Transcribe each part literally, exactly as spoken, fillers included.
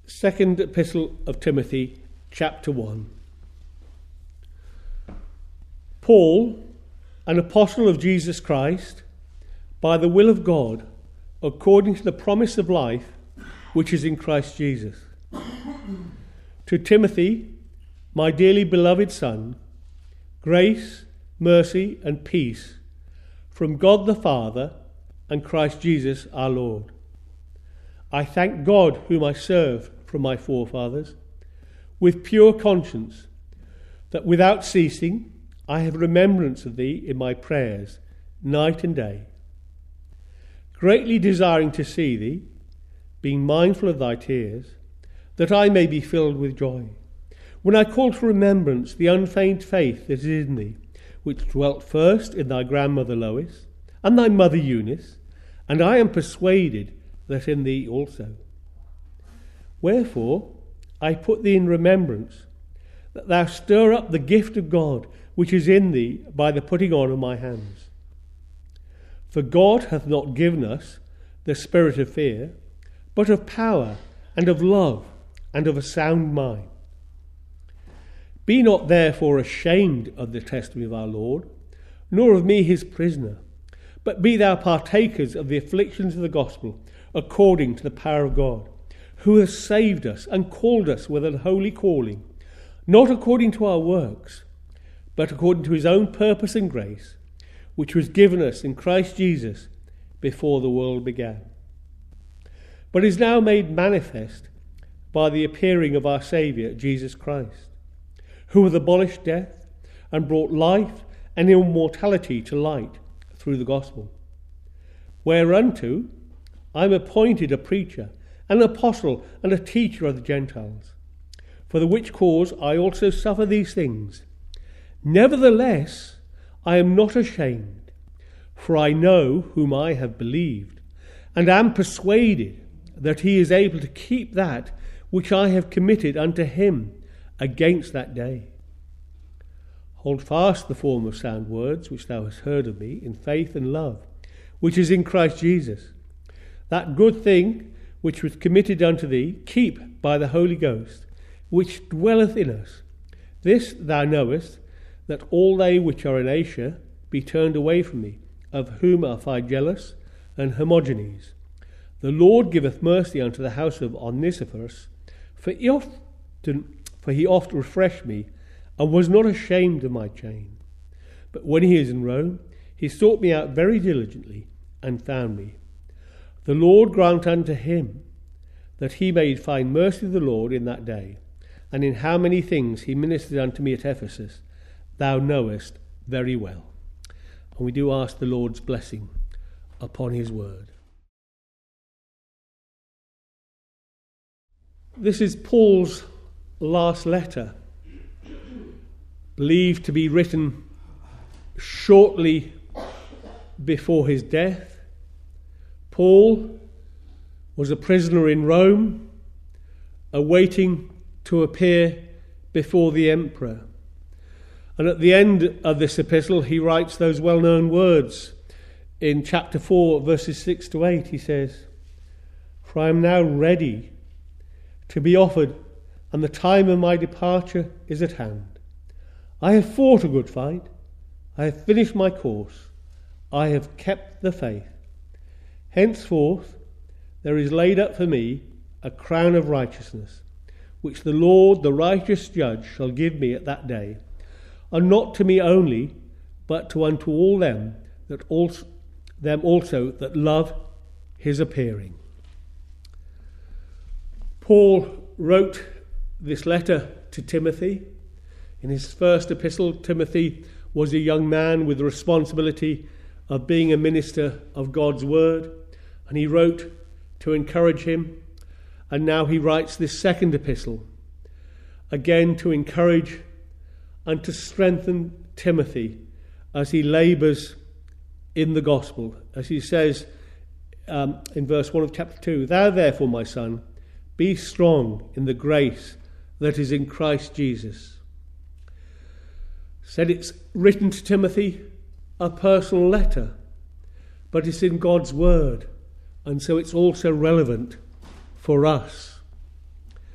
Second Epistle of Timothy, chapter one. Paul, an apostle of Jesus Christ, by the will of God, according to the promise of life which is in Christ Jesus. To Timothy, my dearly beloved son, grace, mercy, and peace from God the Father and Christ Jesus our Lord. I thank God whom I serve from my forefathers, with pure conscience, that without ceasing I have remembrance of thee in my prayers, night and day, greatly desiring to see thee, being mindful of thy tears, that I may be filled with joy. When I call to remembrance the unfeigned faith that is in thee, which dwelt first in thy grandmother Lois, and thy mother Eunice, and I am persuaded that in thee also. Wherefore I put thee in remembrance, that thou stir up the gift of God which is in thee by the putting on of my hands. For God hath not given us the spirit of fear, but of power and of love and of a sound mind. Be not therefore ashamed of the testimony of our Lord, nor of me his prisoner, but be thou partakers of the afflictions of the gospel, according to the power of God, who has saved us and called us with an holy calling, not according to our works, but according to his own purpose and grace, which was given us in Christ Jesus before the world began, but is now made manifest by the appearing of our Saviour, Jesus Christ, who hath abolished death and brought life and immortality to light through the gospel, whereunto I am appointed a preacher, an apostle, and a teacher of the Gentiles, for the which cause I also suffer these things. Nevertheless, I am not ashamed, for I know whom I have believed, and am persuaded that he is able to keep that which I have committed unto him against that day. Hold fast the form of sound words which thou hast heard of me in faith and love, which is in Christ Jesus. That good thing which was committed unto thee, keep by the Holy Ghost, which dwelleth in us. This thou knowest, that all they which are in Asia be turned away from me, of whom are Phygelus and Hermogenes. The Lord giveth mercy unto the house of Onesiphorus, for he often, for he oft refreshed me, and was not ashamed of my chain. But when he is in Rome, he sought me out very diligently, and found me. The Lord grant unto him that he may find mercy of the Lord in that day, and in how many things he ministered unto me at Ephesus, thou knowest very well. And we do ask the Lord's blessing upon his word. This is Paul's last letter, believed to be written shortly before his death. Paul was a prisoner in Rome, awaiting to appear before the emperor. And at the end of this epistle, he writes those well-known words in chapter four, verses six to eight. He says, "For I am now ready to be offered, and the time of my departure is at hand. I have fought a good fight. I have finished my course. I have kept the faith. Henceforth there is laid up for me a crown of righteousness, which the Lord, the righteous judge, shall give me at that day, and not to me only, but to unto all them that also them also that love his appearing." Paul wrote this letter to Timothy. In his first epistle, Timothy was a young man with the responsibility of being a minister of God's word, and he wrote to encourage him. And now he writes this second epistle, again to encourage and to strengthen Timothy as he labours in the gospel. As he says um, in verse one of chapter two, "Thou therefore, my son, be strong in the grace that is in Christ Jesus." Said it's written to Timothy, a personal letter, but it's in God's word, and so it's also relevant for us.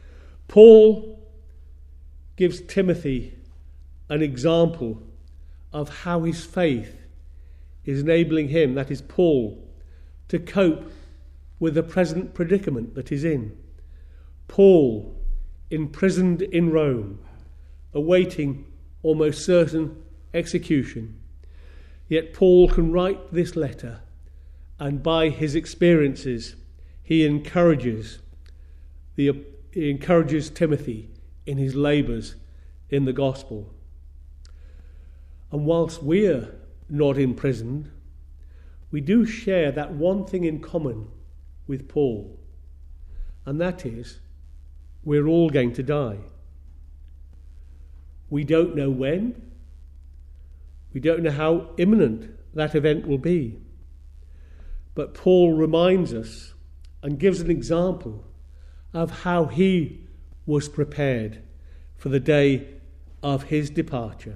Paul gives Timothy an example of how his faith is enabling him, that is Paul, to cope with the present predicament that he's in. Paul, imprisoned in Rome, awaiting almost certain execution. Yet Paul can write this letter, and by his experiences he encourages the he encourages Timothy in his labours in the gospel. And whilst we're not imprisoned, we do share that one thing in common with Paul, and that is we're all going to die. We don't know when. We don't know how imminent that event will be. But Paul reminds us and gives an example of how he was prepared for the day of his departure.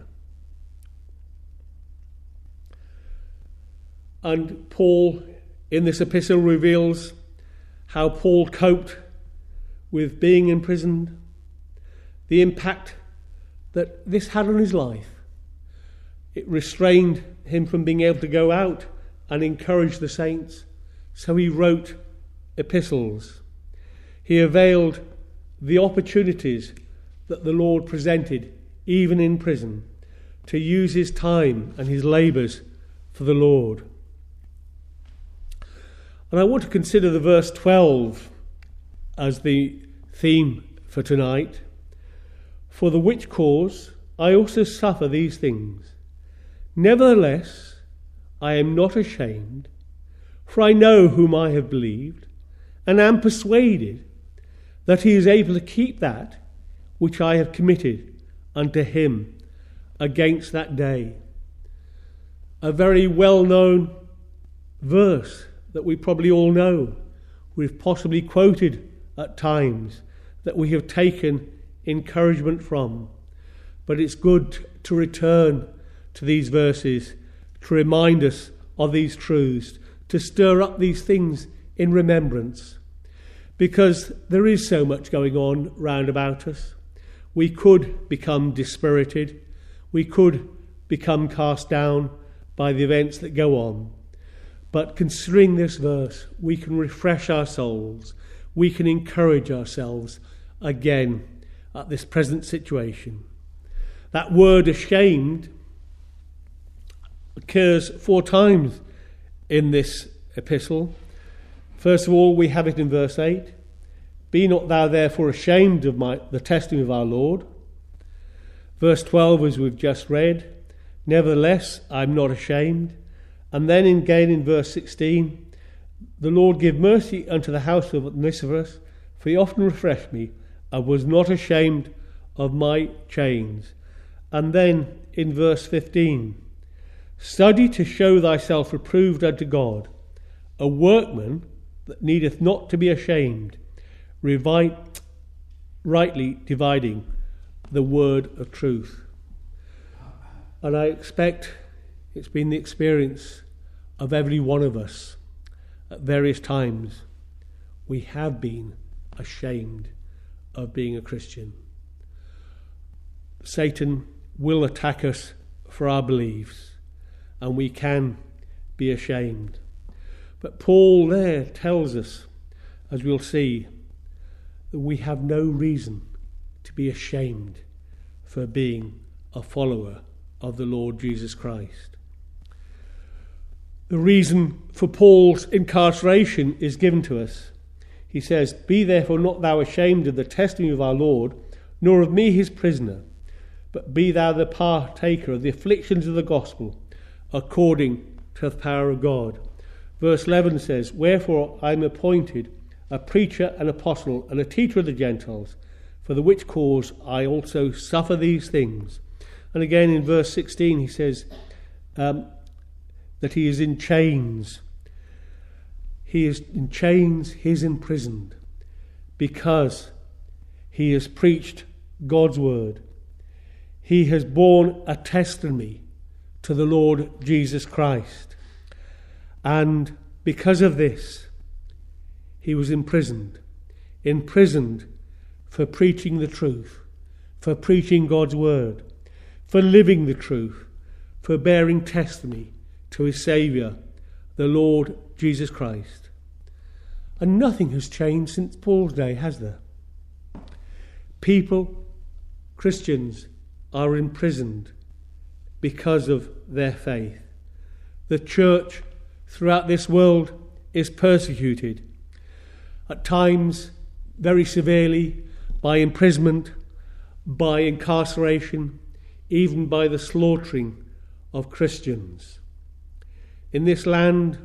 And Paul, in this epistle, reveals how Paul coped with being imprisoned, the impact that this had on his life. It restrained him from being able to go out and encourage the saints, so he wrote epistles. He availed the opportunities that the Lord presented, even in prison, to use his time and his labours for the Lord. And I want to consider the verse twelve as the theme for tonight. For the which cause I also suffer these things. Nevertheless, I am not ashamed, for I know whom I have believed, and am persuaded that he is able to keep that which I have committed unto him against that day. A very well-known verse that we probably all know. We've possibly quoted at times, that we have taken encouragement from. But it's good to return to these verses, to remind us of these truths, to stir up these things in remembrance. Because there is so much going on round about us. We could become dispirited. We could become cast down by the events that go on. But considering this verse, we can refresh our souls. We can encourage ourselves again at this present situation. That word ashamed occurs four times in this epistle. First of all, we have it in verse eight. Be not thou therefore ashamed of my, the testimony of our Lord. Verse twelve, as we've just read, nevertheless, I'm not ashamed. And then again in verse sixteen, the Lord give mercy unto the house of Onesiphorus, for he often refreshed me, and was not ashamed of my chains. And then in verse fifteen, study to show thyself approved unto God, a workman that needeth not to be ashamed, revi- rightly dividing the word of truth. And I expect it's been the experience of every one of us at various times. We have been ashamed of being a Christian. Satan will attack us for our beliefs, and we can be ashamed. But Paul there tells us, as we'll see, that we have no reason to be ashamed for being a follower of the Lord Jesus Christ. The reason for Paul's incarceration is given to us. He says, be therefore not thou ashamed of the testimony of our Lord, nor of me his prisoner, but be thou the partaker of the afflictions of the gospel, according to the power of God. Verse eleven says, wherefore I am appointed a preacher, an apostle, and a teacher of the Gentiles, for the which cause I also suffer these things. And again in verse sixteen he says um, that he is in chains. He is in chains, he is imprisoned, because he has preached God's word. He has borne a testimony to the Lord Jesus Christ. And because of this, he was imprisoned. Imprisoned for preaching the truth, for preaching God's word, for living the truth, for bearing testimony to his Saviour, the Lord Jesus Christ. And nothing has changed since Paul's day, has there? People, Christians, are imprisoned because of their faith. The church throughout this world is persecuted, at times very severely, by imprisonment, by incarceration, even by the slaughtering of Christians. In this land,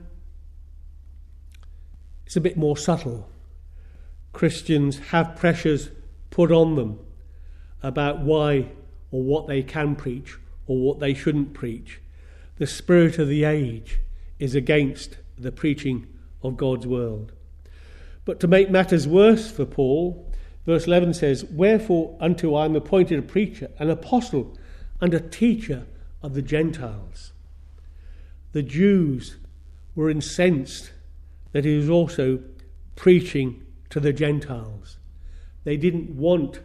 it's a bit more subtle. Christians have pressures put on them about why or what they can preach or what they shouldn't preach. The spirit of the age is against the preaching of God's word. But to make matters worse for Paul, verse eleven says, "Wherefore unto I am appointed a preacher, an apostle, and a teacher of the Gentiles." The Jews were incensed that he was also preaching to the Gentiles. They didn't want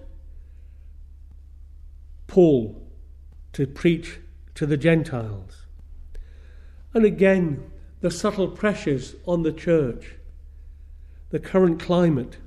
Paul to preach to the Gentiles. And again, the subtle pressures on the church, the current climate,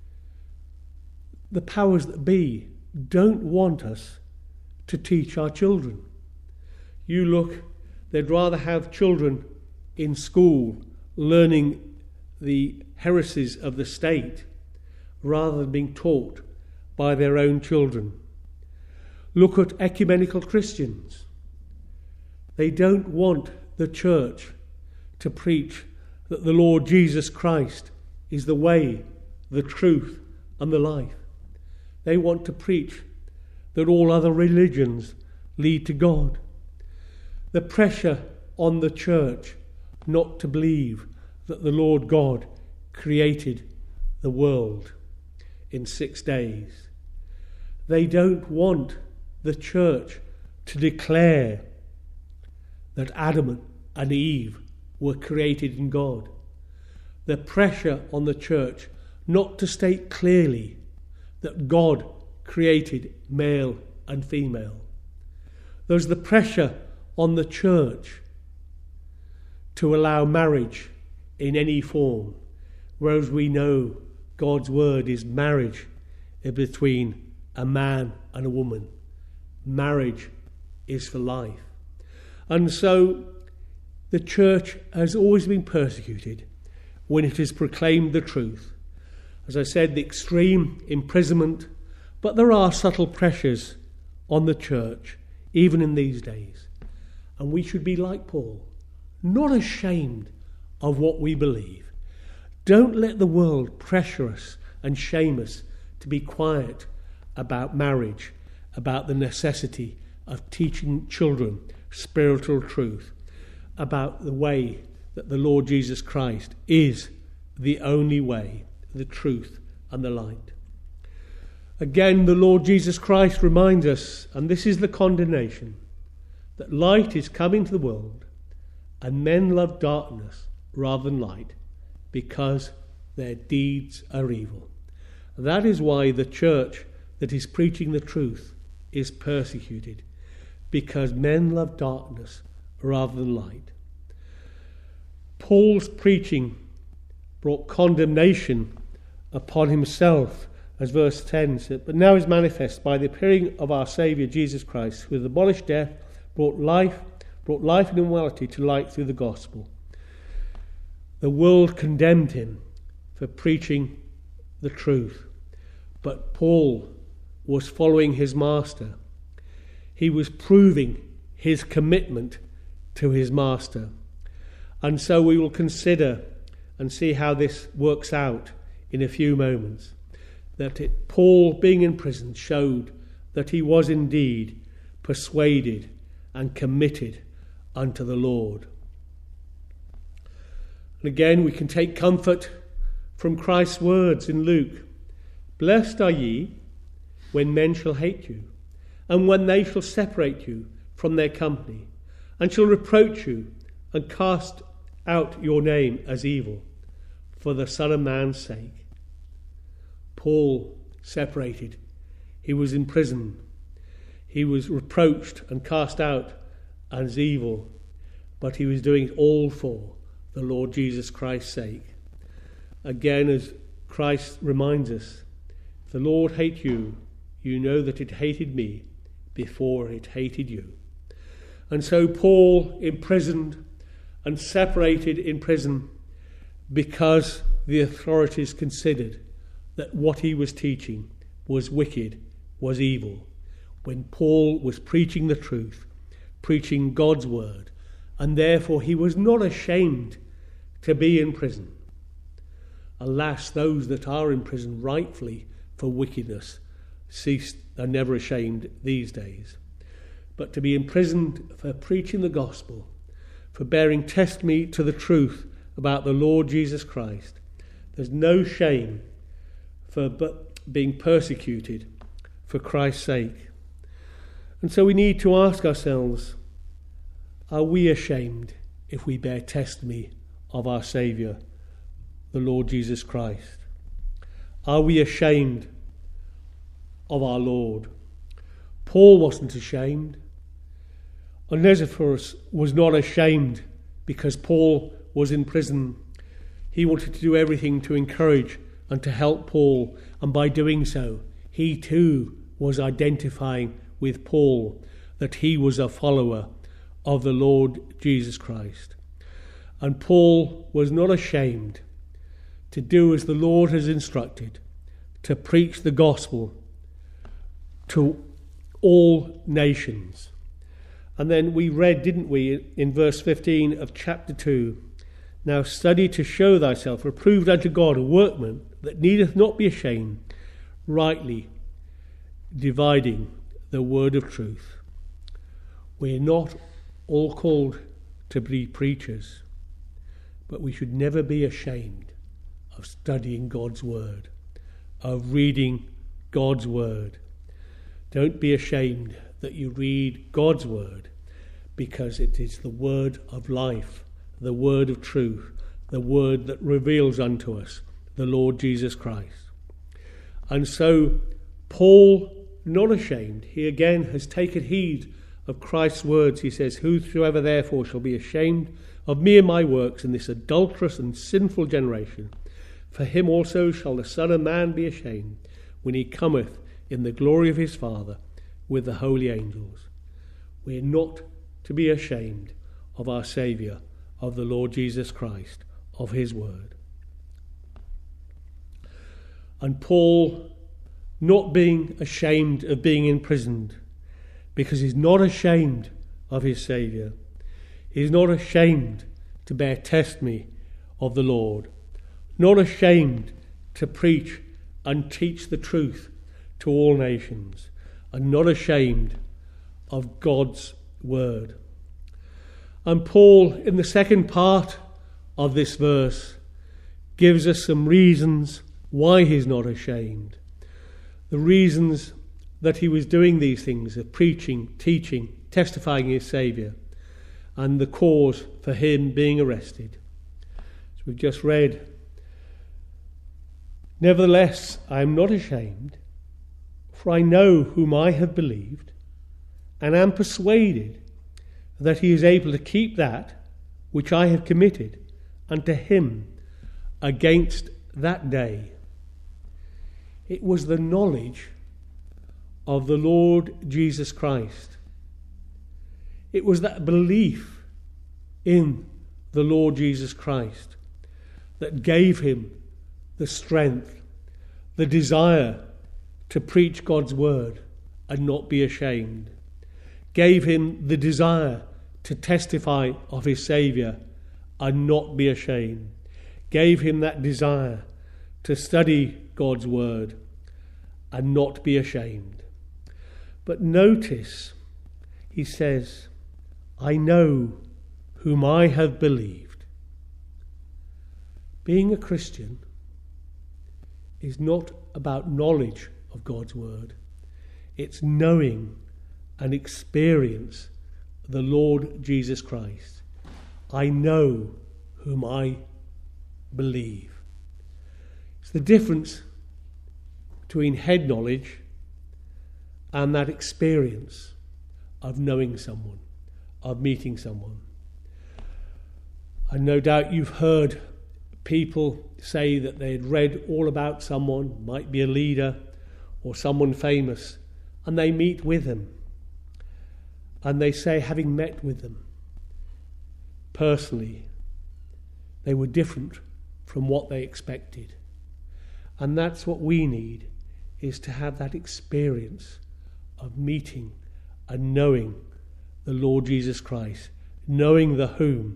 the powers that be don't want us to teach our children. You look, they'd rather have children in school learning the heresies of the state rather than being taught by their own children. Look at ecumenical Christians. They don't want the church to preach that the Lord Jesus Christ is the way, the truth, and the life. They want to preach that all other religions lead to God. The pressure on the church not to believe that the Lord God created the world in six days. They don't want the church to declare that Adam and Eve were created in God. The pressure on the church not to state clearly that God created male and female. There's the pressure on the church to allow marriage in any form, whereas we know God's word is marriage between a man and a woman. Marriage is for life. And so the church has always been persecuted when it has proclaimed the truth. As I said, the extreme imprisonment, but there are subtle pressures on the church, even in these days. And we should be like Paul, not ashamed of what we believe. Don't let the world pressure us and shame us to be quiet about marriage, about the necessity of teaching children spiritual truth, about the way that the Lord Jesus Christ is the only way, the truth, and the light. Again, the Lord Jesus Christ reminds us, and this is the condemnation, that light is come into the world, and men love darkness rather than light, because their deeds are evil. That is why the church that is preaching the truth is persecuted, because men love darkness rather than light. Paul's preaching brought condemnation upon himself, as verse ten said, "But now is manifest by the appearing of our Saviour Jesus Christ, who hath abolished death, brought life, brought life and immortality to light through the gospel." The world condemned him for preaching the truth, but Paul was following his master. He was proving his commitment to his master. And so we will consider and see how this works out in a few moments. That it, Paul, being in prison, showed that he was indeed persuaded and committed unto the Lord. And again, we can take comfort from Christ's words in Luke. "Blessed are ye when men shall hate you, and when they shall separate you from their company, and shall reproach you, and cast out your name as evil, for the Son of Man's sake." Paul separated. He was in prison. He was reproached and cast out as evil, but he was doing it all for the Lord Jesus Christ's sake. Again, as Christ reminds us, if the Lord hate you, you know that it hated me before it hated you. And so Paul, imprisoned and separated in prison because the authorities considered that what he was teaching was wicked, was evil, when Paul was preaching the truth, preaching God's word, and therefore he was not ashamed to be in prison. Alas, those that are in prison rightfully for wickedness cease, are never ashamed these days. But to be imprisoned for preaching the gospel, for bearing testimony to the truth about the Lord Jesus Christ, there's no shame for but being persecuted for Christ's sake. And so we need to ask ourselves, are we ashamed if we bear testimony of our Saviour, the Lord Jesus Christ? Are we ashamed of our Lord? Paul wasn't ashamed. Onesiphorus was not ashamed because Paul was in prison. He wanted to do everything to encourage and to help Paul, and by doing so, he too was identifying with Paul that he was a follower of the Lord Jesus Christ. And Paul was not ashamed to do as the Lord has instructed, to preach the gospel to all nations. And then we read, didn't we, in verse fifteen of chapter two, now study to show thyself approved unto God, a workman that needeth not be ashamed, rightly dividing the word of truth. We're not all called to be preachers, but we should never be ashamed of studying God's word, of reading God's word. Don't be ashamed that you read God's word, because it is the word of life, the word of truth, the word that reveals unto us the Lord Jesus Christ. And so Paul, not ashamed, he again has taken heed of Christ's words. He says, whosoever therefore shall be ashamed of me and my works in this adulterous and sinful generation, for him also shall the Son of Man be ashamed when he cometh in the glory of his Father with the holy angels. We are not to be ashamed of our Saviour, of the Lord Jesus Christ, of his word. And Paul, not being ashamed of being imprisoned, because he's not ashamed of his Saviour. He's not ashamed to bear testimony of the Lord, not ashamed to preach and teach the truth to all nations, and not ashamed of God's word. And Paul, in the second part of this verse, gives us some reasons why he's not ashamed. The reasons that he was doing these things of preaching, teaching, testifying his Saviour, and the cause for him being arrested. As we've just read, nevertheless, I am not ashamed, for I know whom I have believed, and am persuaded that he is able to keep that which I have committed unto him against that day. It was the knowledge of the Lord Jesus Christ. It was that belief in the Lord Jesus Christ that gave him the strength, the desire to preach God's word and not be ashamed. Gave him the desire to testify of his Saviour and not be ashamed. Gave him that desire to study God's word and not be ashamed. But notice, he says, I know whom I have believed. Being a Christian is not about knowledge of God's word. It's knowing and experience the Lord Jesus Christ. I know whom I believe. It's the difference between head knowledge and that experience of knowing someone, of meeting someone. And no doubt you've heard people say that they had read all about someone, might be a leader or someone famous, and they meet with them. And they say, having met with them personally, they were different from what they expected. And that's what we need, is to have that experience of meeting and knowing the Lord Jesus Christ, knowing the whom.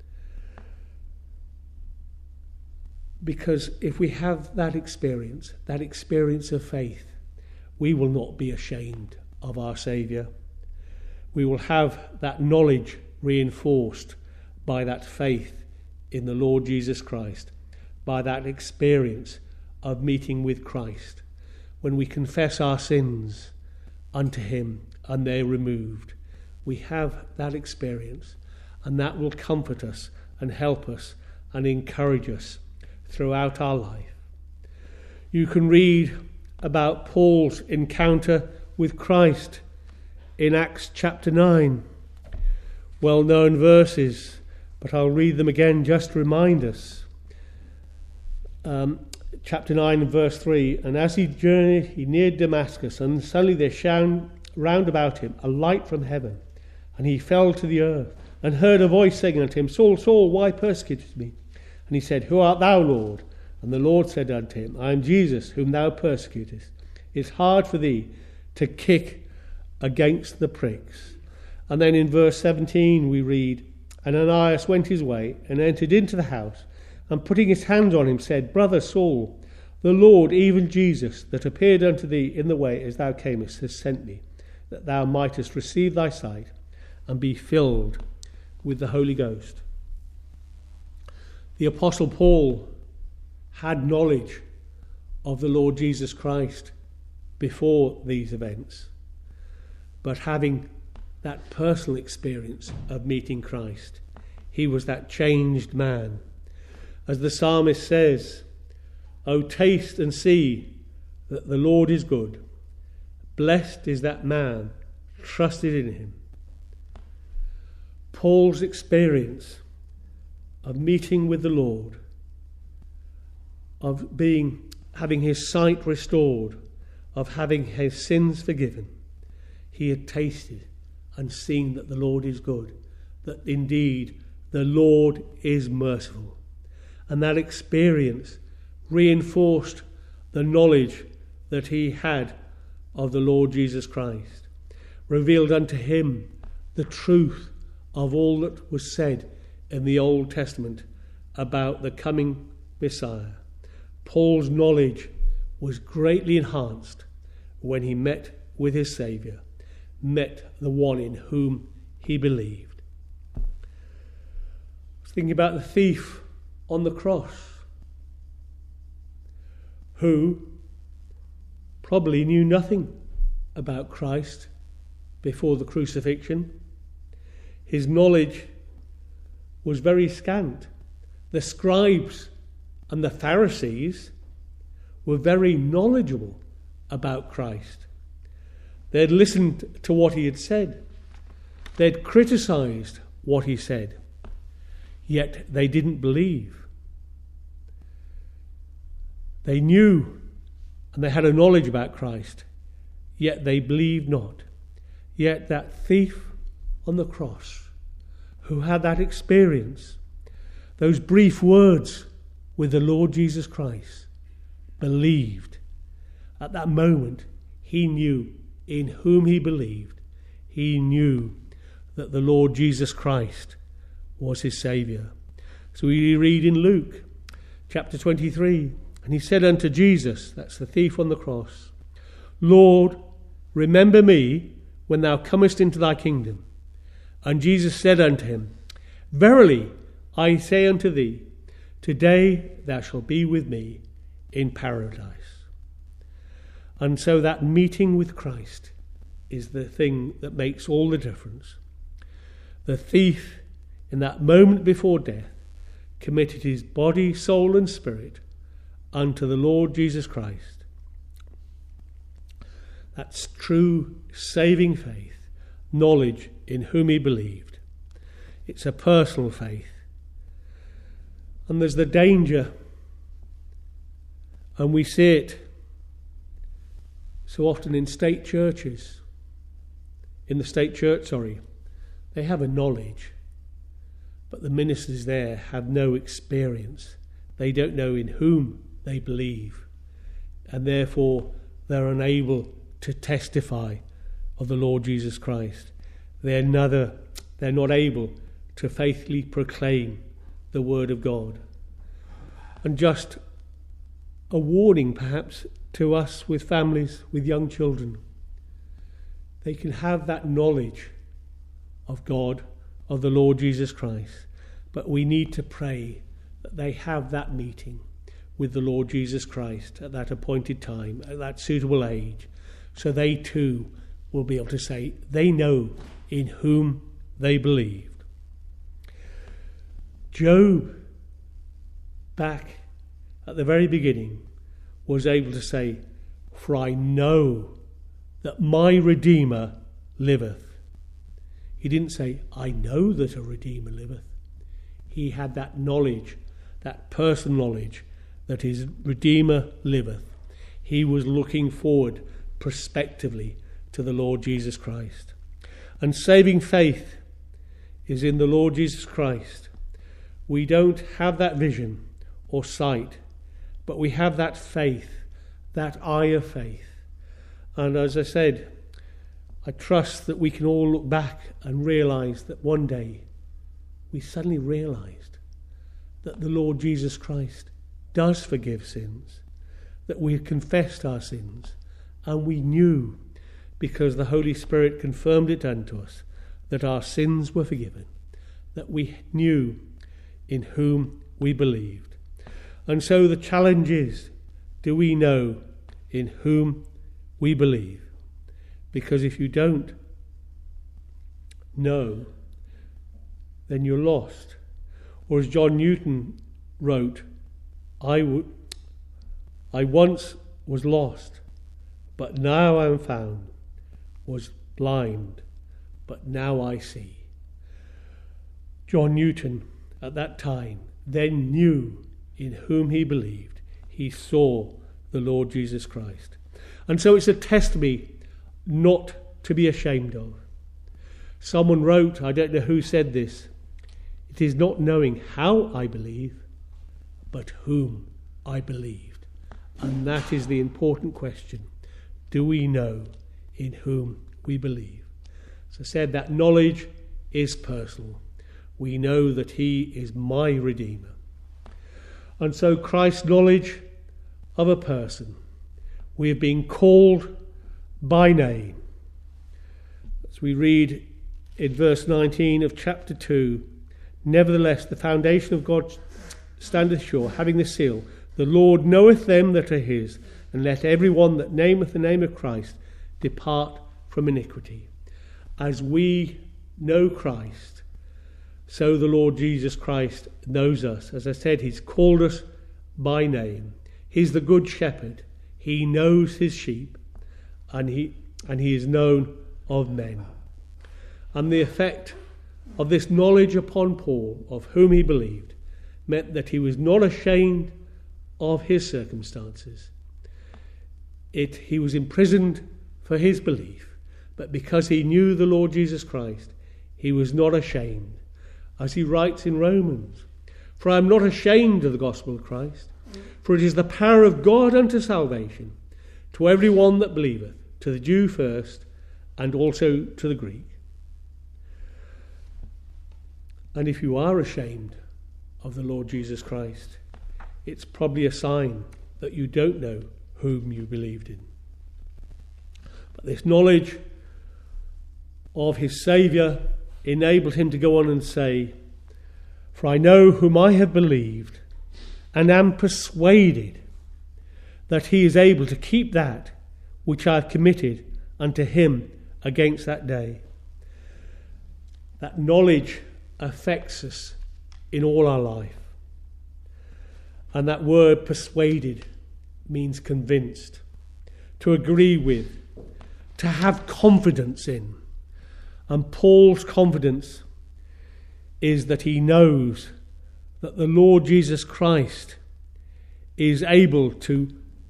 Because if we have that experience, that experience of faith, we will not be ashamed of our Saviour. We will have that knowledge reinforced by that faith in the Lord Jesus Christ, by that experience of meeting with Christ. When we confess our sins unto him and they're removed, we have that experience, and that will comfort us and help us and encourage us throughout our life. You can read about Paul's encounter with Christ in Acts chapter nine. Well-known verses, but I'll read them again just to remind us. Um, chapter nine and verse three. And as he journeyed, he neared Damascus, and suddenly there shone round about him a light from heaven, and he fell to the earth, and heard a voice saying unto him, Saul, Saul, why persecutest me? And he said, Who art thou, Lord? And the Lord said unto him, I am Jesus, whom thou persecutest. It's hard for thee to kick against the pricks. And then in verse seventeen we read, And Ananias went his way, and entered into the house, and putting his hands on him, said, Brother Saul, the Lord, even Jesus, that appeared unto thee in the way as thou camest, has sent me, that thou mightest receive thy sight, and be filled with the Holy Ghost. The Apostle Paul had knowledge of the Lord Jesus Christ before these events, but having that personal experience of meeting Christ, he was that changed man. As the psalmist says, O taste and see that the Lord is good. Blessed is that man trusted in him. Paul's experience of meeting with the Lord, of being, having his sight restored, of having his sins forgiven, he had tasted and seen that the Lord is good, that indeed the Lord is merciful. And that experience reinforced the knowledge that he had of the Lord Jesus Christ, revealed unto him the truth of all that was said in the Old Testament about the coming Messiah. Paul's knowledge was greatly enhanced when he met with his Saviour, met the one in whom he believed. I was thinking about the thief on the cross, who probably knew nothing about Christ before the crucifixion. His knowledge was very scant. The scribes and the Pharisees were very knowledgeable about Christ. They had listened to what he had said. They had criticised what he said. Yet they didn't believe. They knew and they had a knowledge about Christ, yet they believed not. Yet that thief on the cross, who had that experience, those brief words with the Lord Jesus Christ, believed. At that moment, he knew in whom he believed. He knew that the Lord Jesus Christ was his Saviour. So we read in Luke chapter twenty-three, and he said unto Jesus, that's the thief on the cross, Lord, remember me when thou comest into thy kingdom. And Jesus said unto him, Verily I say unto thee, today thou shalt be with me in paradise. And so that meeting with Christ is the thing that makes all the difference. The thief, in that moment before death, committed his body, soul and spirit unto the Lord Jesus Christ. That's true saving faith, knowledge in whom he believed. It's a personal faith. And there's the danger, and we see it so often in state churches, in the state church, sorry. They have a knowledge, but the ministers there have no experience. They don't know in whom they believe, and therefore they're unable to testify of the Lord Jesus Christ. They're neither, they're not able to faithfully proclaim the word of God. And just a warning perhaps to us with families, with young children. They can have that knowledge of God, of the Lord Jesus Christ, but we need to pray that they have that meeting with the Lord Jesus Christ at that appointed time, at that suitable age, so they too will be able to say they know in whom they believed. Job, back at the very beginning, was able to say, "For I know that my Redeemer liveth." He didn't say, "I know that a Redeemer liveth." He had that knowledge, that personal knowledge, that his Redeemer liveth. He was looking forward prospectively to the Lord Jesus Christ. And saving faith is in the Lord Jesus Christ. We don't have that vision or sight, but we have that faith, that eye of faith. And as I said, I trust that we can all look back and realise that one day we suddenly realised that the Lord Jesus Christ does forgive sins, that we had confessed our sins, and we knew, because the Holy Spirit confirmed it unto us, that our sins were forgiven, that we knew in whom we believed. And so the challenge is, do we know in whom we believe? Because if you don't know, then you're lost. Or as John Newton wrote, I, w- I once was lost, but now I am found, was blind, but now I see. John Newton, at that time, then knew in whom he believed. He saw the Lord Jesus Christ. And so it's a testimony not to be ashamed of. Someone wrote, I don't know who said this, it is not knowing how I believe, but whom I believed. And that is the important question. Do we know in whom we believe? As I said, that knowledge is personal. We know that he is my Redeemer. And so Christ's knowledge of a person, we have been called by name. As we read in verse nineteen of chapter two, nevertheless the foundation of God standeth sure, having the seal, the Lord knoweth them that are his, and let every one that nameth the name of Christ depart from iniquity. As we know Christ, so the Lord Jesus Christ knows us. As I said, he's called us by name. He's the good shepherd. He knows his sheep, and he and he is known of men. And the effect of this knowledge upon Paul, of whom he believed, meant that he was not ashamed of his circumstances. It he was imprisoned for his belief, but because he knew the Lord Jesus Christ, he was not ashamed. As he writes in Romans, for I am not ashamed of the gospel of Christ, for it is the power of God unto salvation, to every one that believeth, to the Jew first, and also to the Greek. And if you are ashamed of the Lord Jesus Christ, it's probably a sign that you don't know whom you believed in. But this knowledge of his Saviour enabled him to go on and say, for I know whom I have believed, and am persuaded that he is able to keep that which I have committed unto him against that day. That knowledge affects us in all our life. And that word persuaded means convinced, to agree with, to have confidence in. And Paul's confidence is that he knows that the Lord Jesus Christ is able to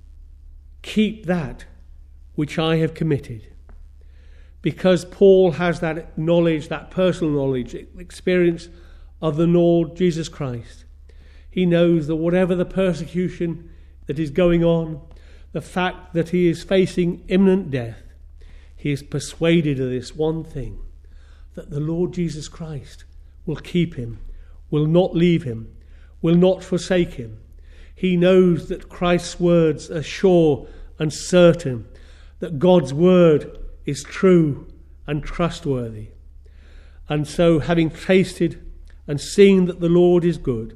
keep that which I have committed. Because Paul has that knowledge, that personal knowledge, experience of the Lord Jesus Christ. He knows that whatever the persecution that is going on, the fact that he is facing imminent death, he is persuaded of this one thing, that the Lord Jesus Christ will keep him, will not leave him, will not forsake him. He knows that Christ's words are sure and certain, that God's word is true and trustworthy. And so, having tasted and seen that the Lord is good,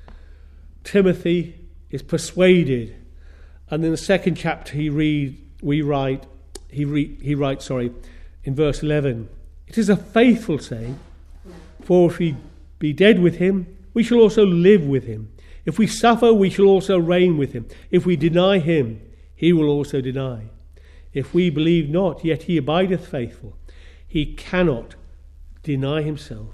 Timothy is persuaded. And in the second chapter he read, we write, he, re, he writes, sorry, in verse eleven, it is a faithful saying, for if we be dead with him, we shall also live with him. If we suffer, we shall also reign with him. If we deny him, he will also deny. If we believe not, yet he abideth faithful. He cannot deny himself.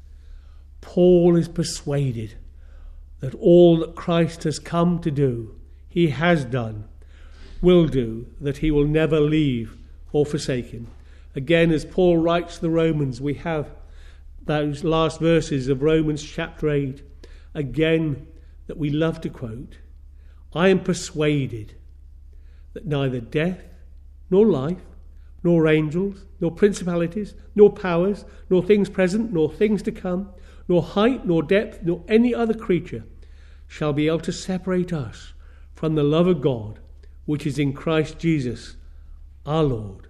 Paul is persuaded that all that Christ has come to do, he has done, will do, that he will never leave or forsake him. Again, as Paul writes to the Romans, we have those last verses of Romans chapter eight, again, that we love to quote. I am persuaded that neither death, nor life, nor angels, nor principalities, nor powers, nor things present, nor things to come, nor height, nor depth, nor any other creature shall be able to separate us from the love of God, which is in Christ Jesus, our Lord.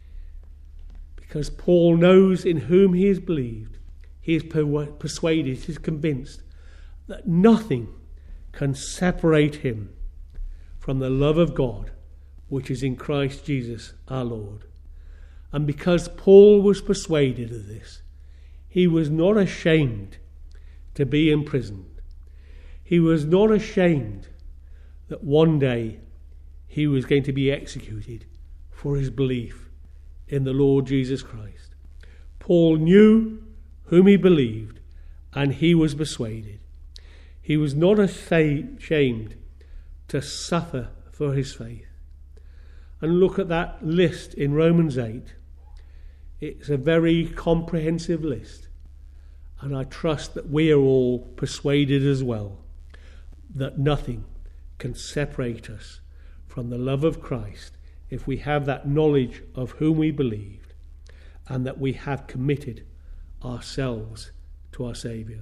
Because Paul knows in whom he has believed, he is persuaded, he is convinced that nothing can separate him from the love of God, which is in Christ Jesus, our Lord. And because Paul was persuaded of this, he was not ashamed to be imprisoned. He was not ashamed that one day he was going to be executed for his belief in the Lord Jesus Christ. Paul knew whom he believed, and he was persuaded. He was not ashamed to suffer for his faith. And look at that list in Romans eight. It's a very comprehensive list. And I trust that we are all persuaded as well that nothing can separate us from the love of Christ if we have that knowledge of whom we believed and that we have committed ourselves to our Saviour.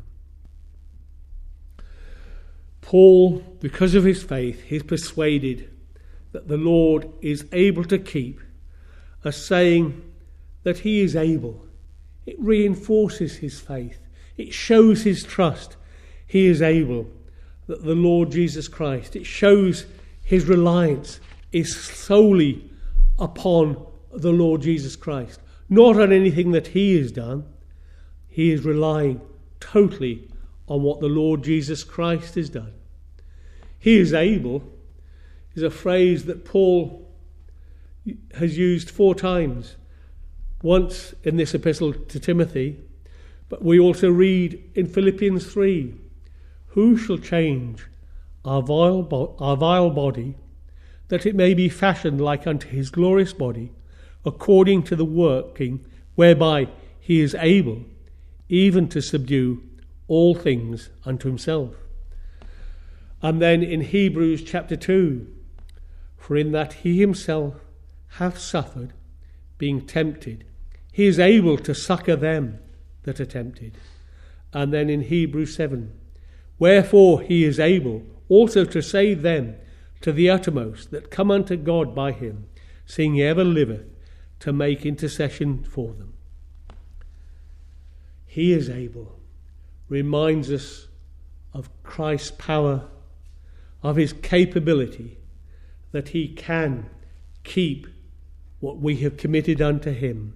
Paul, because of his faith, is persuaded that the Lord is able to keep, a saying that he is able. It reinforces his faith. It shows his trust. He is able, that the Lord Jesus Christ, it shows his reliance is solely upon the Lord Jesus Christ, not on anything that he has done. He is relying totally on what the Lord Jesus Christ has done. He is able is a phrase that Paul has used four times. Once in this epistle to Timothy, but we also read in Philippians three, who shall change our vile, bo- our vile body, that it may be fashioned like unto his glorious body, according to the working whereby he is able even to subdue all things unto himself. And then in Hebrews chapter two, for in that he himself hath suffered, being tempted, he is able to succour them that are tempted. And then in Hebrews seven, wherefore he is able also to save them to the uttermost that come unto God by him, seeing he ever liveth to make intercession for them. He is able, reminds us of Christ's power, of his capability, that he can keep what we have committed unto him.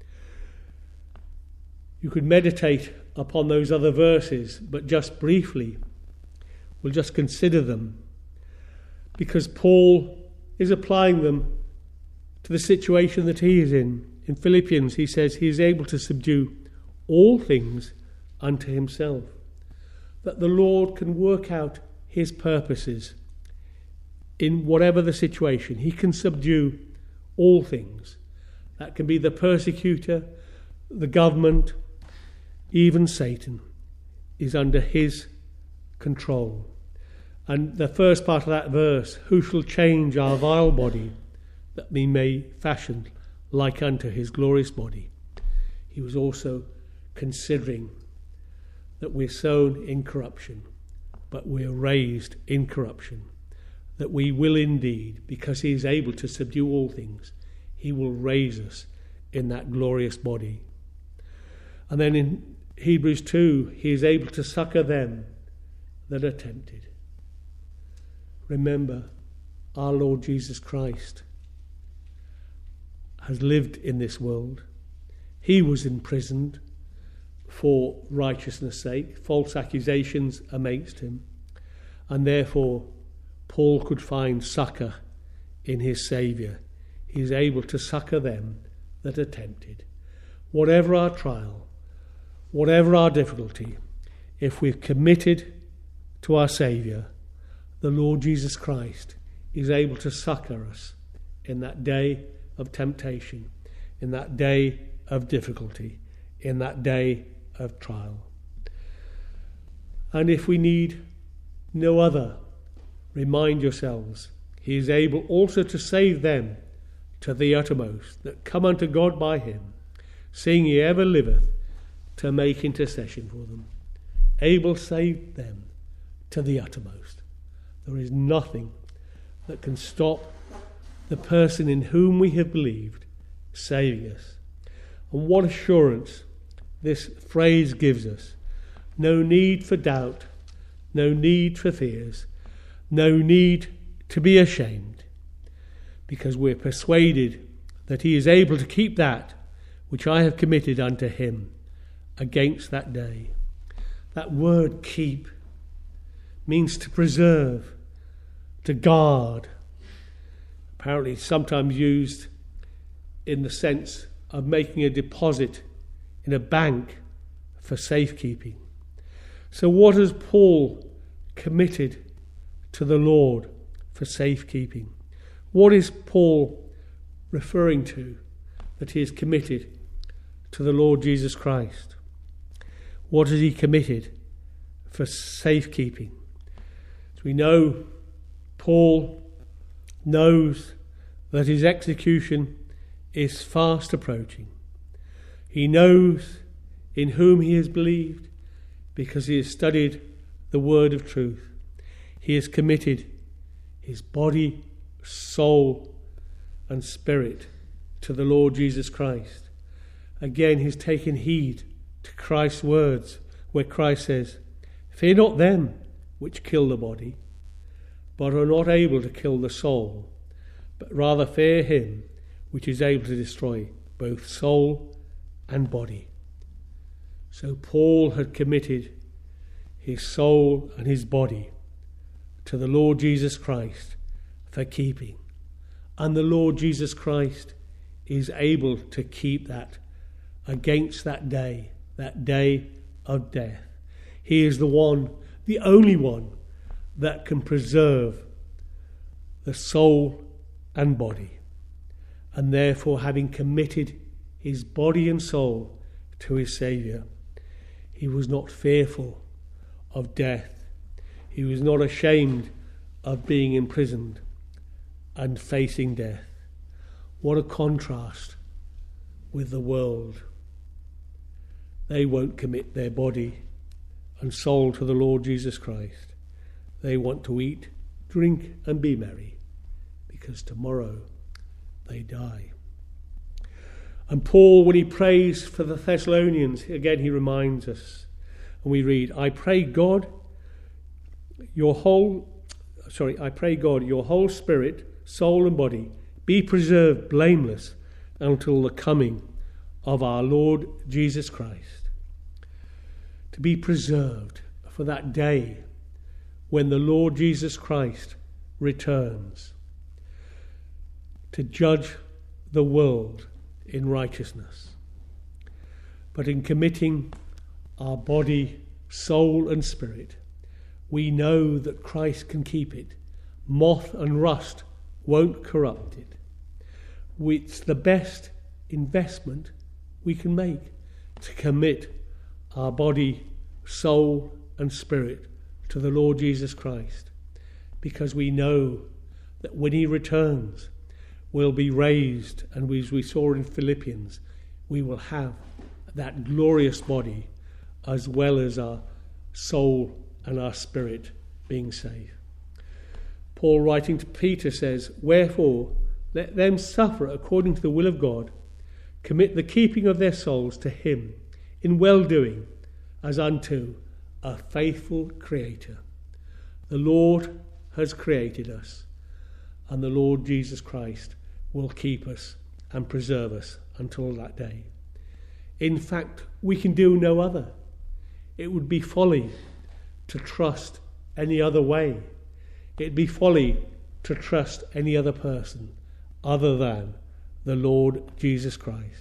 You could meditate upon those other verses, but just briefly, we'll just consider them, because Paul is applying them to the situation that he is in. In Philippians, he says he is able to subdue all things unto himself. That the Lord can work out his purposes in whatever the situation. He can subdue all things. That can be the persecutor, the government, even Satan is under his control. And the first part of that verse, who shall change our vile body, that we may fashion like unto his glorious body. He was also considering that we're sown in corruption, but we're raised in corruption. That we will indeed, because he is able to subdue all things, he will raise us in that glorious body. And then in Hebrews two, he is able to succour them that are tempted. Remember, our Lord Jesus Christ has lived in this world. He was imprisoned for righteousness' sake, false accusations against him, and therefore Paul could find succour in his Saviour. He is able to succour them that are tempted. Whatever our trial, whatever our difficulty, if we've committed to our Saviour, the Lord Jesus Christ is able to succour us in that day of temptation, in that day of difficulty, in that day of trial. And if we need no other, remind yourselves, he is able also to save them to the uttermost that come unto God by him, seeing he ever liveth to make intercession for them. Able to save them to the uttermost. There is nothing that can stop the person in whom we have believed saving us. And what assurance this phrase gives us. No need for doubt, no need for fears, no need to be ashamed, because we're persuaded that he is able to keep that which I have committed unto him against that day. That word keep means to preserve, to guard. Apparently sometimes used in the sense of making a deposit in a bank for safekeeping. So what has Paul committed to the Lord for safekeeping? What is Paul referring to that he is committed to the Lord Jesus Christ? What has he committed for safekeeping? As we know, Paul knows that his execution is fast approaching. He knows in whom he has believed because he has studied the word of truth. He has committed his body, soul, and spirit to the Lord Jesus Christ. Again, he's taken heed to Christ's words, where Christ says, "Fear not them which kill the body, but are not able to kill the soul, but rather fear him which is able to destroy both soul and body." So Paul had committed his soul and his body to the Lord Jesus Christ for keeping. And the Lord Jesus Christ is able to keep that against that day, that day of death. He is the one, the only one, that can preserve the soul and body. And therefore, having committed his body and soul to his Saviour, he was not fearful of death. He was not ashamed of being imprisoned and facing death. What a contrast with the world. They won't commit their body and soul to the Lord Jesus Christ. They want to eat, drink, and be merry, because tomorrow they die. And Paul, when he prays for the Thessalonians, again he reminds us, and we read, I pray God, your whole, sorry, I pray God, your whole spirit, soul and body be preserved blameless until the coming of our Lord Jesus Christ. To be preserved for that day when the Lord Jesus Christ returns to judge the world in righteousness. But in committing our body, soul and spirit, we know that Christ can keep it. Moth and rust won't corrupt it. It's the best investment we can make to commit our body, soul and spirit to the Lord Jesus Christ, because we know that when he returns, we'll be raised, and as we saw in Philippians, we will have that glorious body as well as our soul and our spirit being saved. Paul, writing to Peter, says, "Wherefore let them suffer according to the will of God, commit the keeping of their souls to him in well-doing, as unto a faithful Creator." The Lord has created us, and the Lord Jesus Christ will keep us and preserve us until that day. In fact, we can do no other. It would be folly to trust any other way. It'd be folly to trust any other person other than the Lord Jesus Christ.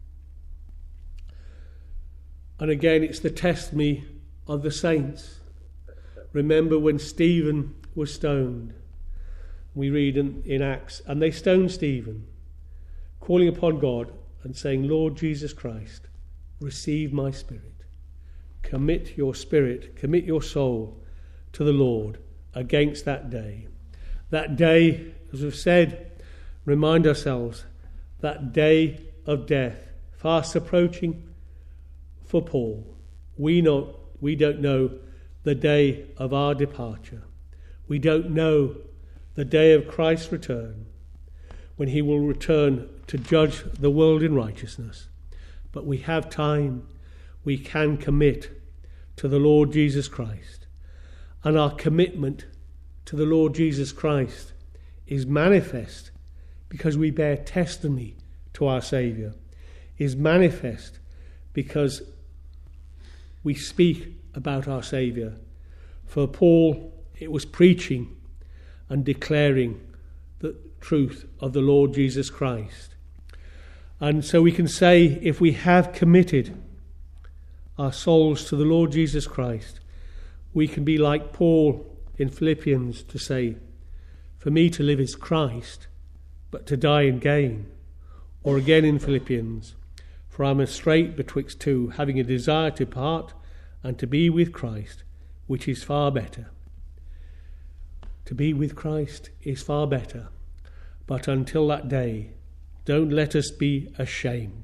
And again, it's the testimony of the saints. Remember when Stephen was stoned. We read in, in Acts, and they stoned Stephen, calling upon God and saying, "Lord Jesus Christ, receive my spirit." Commit your spirit, commit your soul to the Lord against that day. That day, as we've said, remind ourselves, that day of death, fast approaching for Paul. We know, we don't know the day of our departure. We don't know the day of Christ's return, when he will return to judge the world in righteousness. But we have time. We can commit to the Lord Jesus Christ. And our commitment to the Lord Jesus Christ is manifest because we bear testimony to our Saviour, is manifest because we speak about our Saviour. For Paul, it was preaching and declaring the truth of the Lord Jesus Christ. And so we can say, if we have committed our souls to the Lord Jesus Christ, we can be like Paul in Philippians to say, "For me to live is Christ, but to die in gain." Or again in Philippians, "For I am strait betwixt two, having a desire to part and to be with Christ, which is far better." To be with Christ is far better. But until that day, don't let us be ashamed.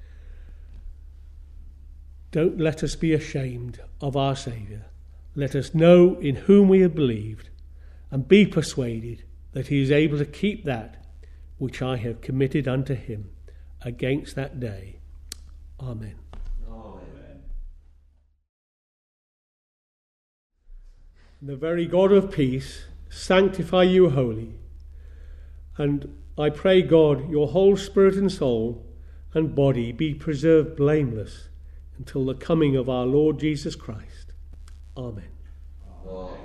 Don't let us be ashamed of our Saviour. Let us know in whom we have believed, and be persuaded that he is able to keep that which I have committed unto him against that day. Amen. Amen. The very God of peace sanctify you wholly. And I pray God, your whole spirit and soul and body be preserved blameless until the coming of our Lord Jesus Christ. Amen. Amen.